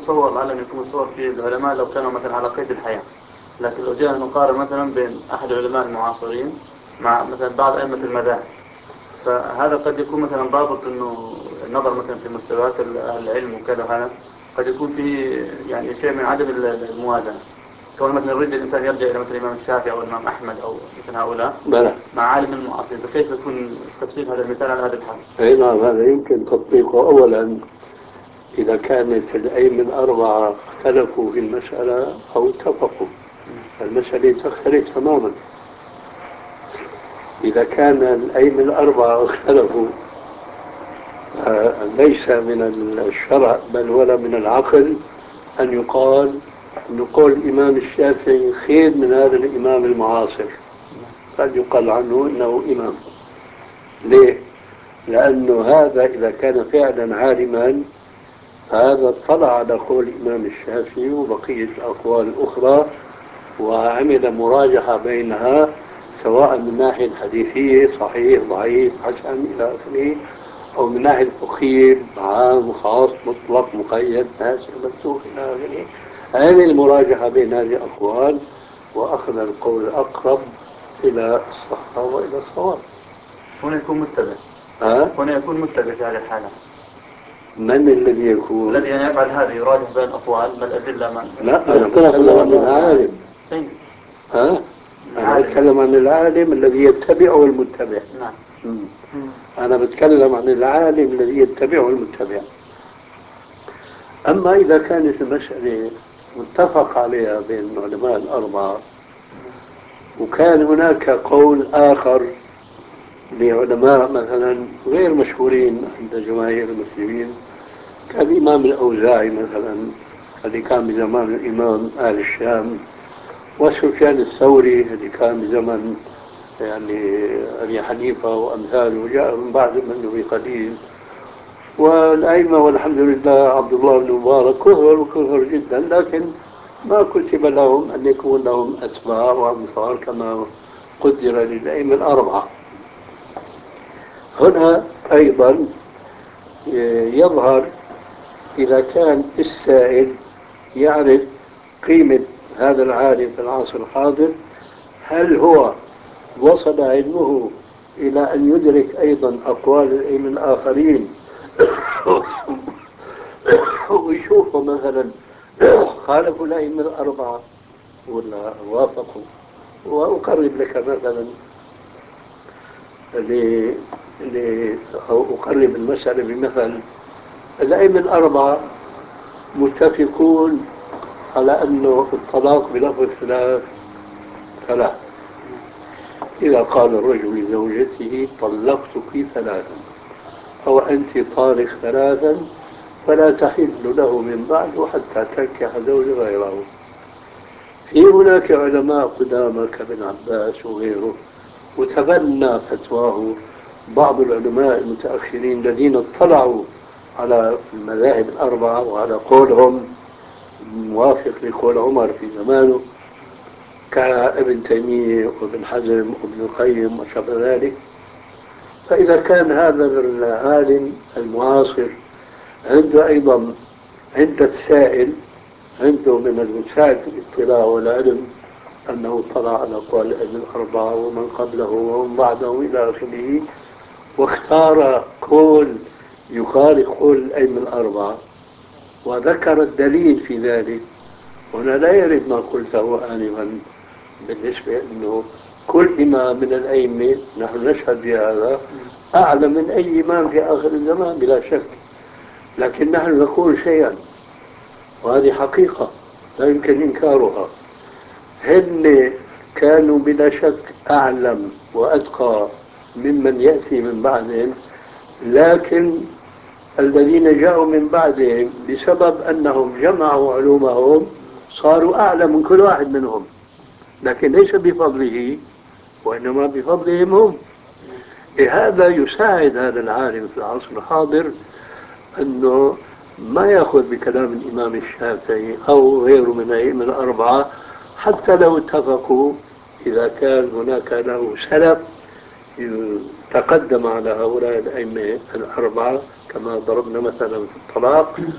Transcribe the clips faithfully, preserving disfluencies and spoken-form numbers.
متصور لعل يكون متصور في العلماء لو كانوا مثلا على قيد الحياة، لكن لو جينا نقارن مثلا بين أحد العلماء المعاصرين مع مثلا بعض أئمة المذاهب، فهذا قد يكون مثلا ضابط إنه النظر مثلا في مستويات العلم وكذا، هذا قد يكون فيه يعني شيء من عدم الموازنة. كون مثلا يريد الإنسان يرجع إلى مثلا الإمام الشافعي أو الإمام أحمد أو مثلا هؤلاء بلى. مع عالم المعاصر، فكيف يكون تفسير هذا المثال على هذا الحال؟ أي نعم، هذا يمكن تطبيقه. أولا إذا كانت الأئمة الأربعة اختلفوا في المسألة أو اتفقوا، المسألة تختلف تماما. إذا كان الأئمة الأربعة اختلفوا ليس من الشرع بل ولا من العقل أن يقال أن قول الإمام الشافعي خير من هذا الإمام المعاصر، قد يقال عنه أنه إمام. ليه؟ لأنه هذا إذا كان فعلا عالما هذا اطلع على قول الإمام الشافعي وبقية الأقوال الأخرى وعمل مراجعة بينها، سواء من ناحية حديثية صحيح ضعيف حسن إلى آخره، أو من ناحية فقهية عام خاص مطلق مقيد ناسخ منسوخ إلى آخره. عمل مراجعة بين هذه الأقوال وأخذ القول الأقرب إلى الصحة وإلى الصواب. هنا يكون متبع. ها؟ هنا يكون متبع في هذه الحالة. من الذي يكون؟ الذي يعني يفعل هذا يراجع بين الأقوال ما الأدلة من لا، أنا أتكلم عن العالم. ها؟ أنا بتكلم عن العالم الذي يتبعه المتبع. نعم. أنا بتكلم عن العالم الذي يتبعه المتبع. أما إذا كانت المسألة متفق عليها بين العلماء الأربعة وكان هناك قول آخر لعلماء مثلا غير مشهورين عند جماهير المسلمين كالإمام الأوزاعي مثلا الذي كان بزمان الإمام آل الشام، وسفيان الثوري الذي كان بزمن يعني أبي حنيفة وأمثاله وجاء من بعد منه بقليل، والأئمة والحمد لله عبد الله بن مبارك كثر وكثر جدا، لكن ما كتب لهم أن يكون لهم أتباع وأنصار كما قدر للأئمة الأربعة. هنا أيضا يظهر إذا كان السائل يعرف قيمة هذا العالم في العصر الحاضر، هل هو وصل علمه إلى أن يدرك أيضا أقوال الأئمة الآخرين ويشوفوا مثلا خالفوا الأئمة الأربعة ولا وافقوا؟ وأقرب لك مثلا أو أقرب المسألة بمثل. الأئمة الأربعة متفقون على أنه الطلاق بلفظ الثلاث ثلاث. إذا قال الرجل لزوجته طلقتك ثلاثا أو أنت طالق ثلاثا فلا تحل له من بعد حتى تنكح زوج غيره. في هناك علماء قدامى كابن عباس وغيره، وتبنى فتواه بعض العلماء المتأخرين الذين اطلعوا على المذاهب الأربعة وعلى قولهم موافق لقول عمر في زمانه كابن تيمية وابن حزم وابن القيم وشابه ذلك. فإذا كان هذا العالم المعاصر عنده أيضا عند السائل عنده من المساعد في الاطلاع والعلم أنه اطلع على أقوال الأئمة الأربعة ومن قبله ومن بعده إلى آخره، واختار قول يخالف قول الأئمة الأربعة وذكر الدليل في ذلك. هنا لا يرد ما قلته آنفا بالنسبة أنه كل إمام من الأئمة نحن نشهد بهذا أعلم من أي إمام في آخر الزمان بلا شك، لكن نحن نقول شيئا وهذه حقيقة لا يمكن إنكارها. هن كانوا بلا شك أعلم وأتقى ممن يأتي من بعدهم، لكن الذين جاءوا من بعدهم بسبب أنهم جمعوا علومهم صاروا أعلم من كل واحد منهم، لكن ليس بفضله وإنما بفضلهم هم. هذا يساعد هذا العالم في العصر الحاضر أنه ما يأخذ بكلام الإمام الشافعي أو غيره من الأئمة الأربعة حتى لو اتفقوا، إذا كان هناك له سلف تقدم على هؤلاء الأئمة الأربعة كما ضربنا مثلا في الطلاق،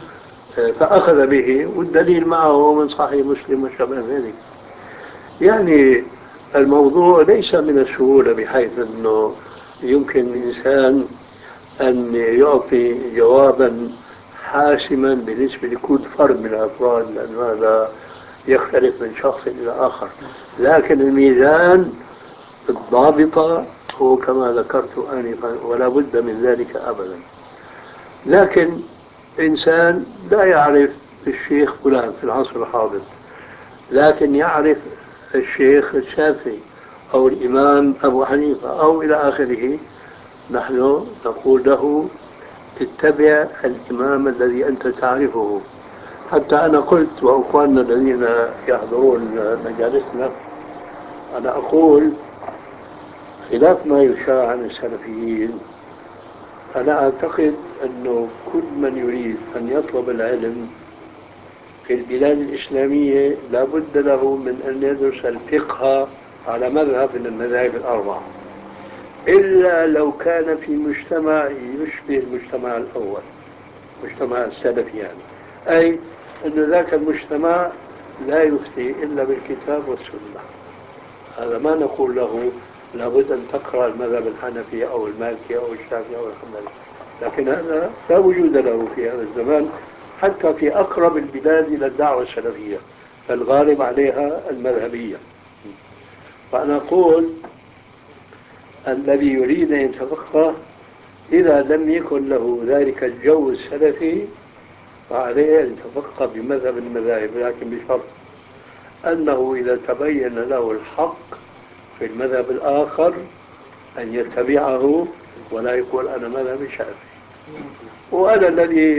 فأخذ به، والدليل معه من صحيح مسلم وشبه ذلك. يعني الموضوع ليس من السهولة بحيث أنه يمكن الإنسان أن يعطي جوابا حاسما بالنسبة لكل فرد من الأفراد، لأن هذا يختلف من شخص إلى آخر. لكن الميزان الضابطة هو كما ذكرت آنفا، ولا بد من ذلك أبدا. لكن إنسان لا يعرف الشيخ فلان في العصر الحاضر، لكن يعرف الشيخ الشافعي أو الإمام أبو حنيفة أو إلى آخره، نحن نقول له اتبع الإمام الذي أنت تعرفه. حتى أنا قلت، وأخواننا الذين يحضرون مجالسنا، أنا أقول خلاف ما يشاع عن السلفيين، أنا أعتقد أنه كل من يريد أن يطلب العلم في البلاد الإسلامية لا بد له من أن يدرس الفقه على مذهب من المذاهب الأربعة، إلا لو كان في مجتمع يشبه المجتمع الأول، مجتمع السلف يعني، أي أن ذاك المجتمع لا يفتي إلا بالكتاب والسنة. هذا ما نقول له لابد أن تقرأ المذهب الحنفي أو المالكي أو الشافعي أو الحنبلي، لكن هذا لا وجود له في هذا الزمان حتى في أقرب البلاد إلى الدعوة السلفية، فالغالب عليها المذهبية. فأنا أقول الذي يريد أن يتفقه إذا لم يكن له ذلك الجو السلفي فعليه أن يتفقه بمذهب المذاهب، لكن بشرط أنه إذا تبين له الحق في المذهب الآخر أن يتبعه ولا يقول أنا مذهب الشافعي. وأنا الذي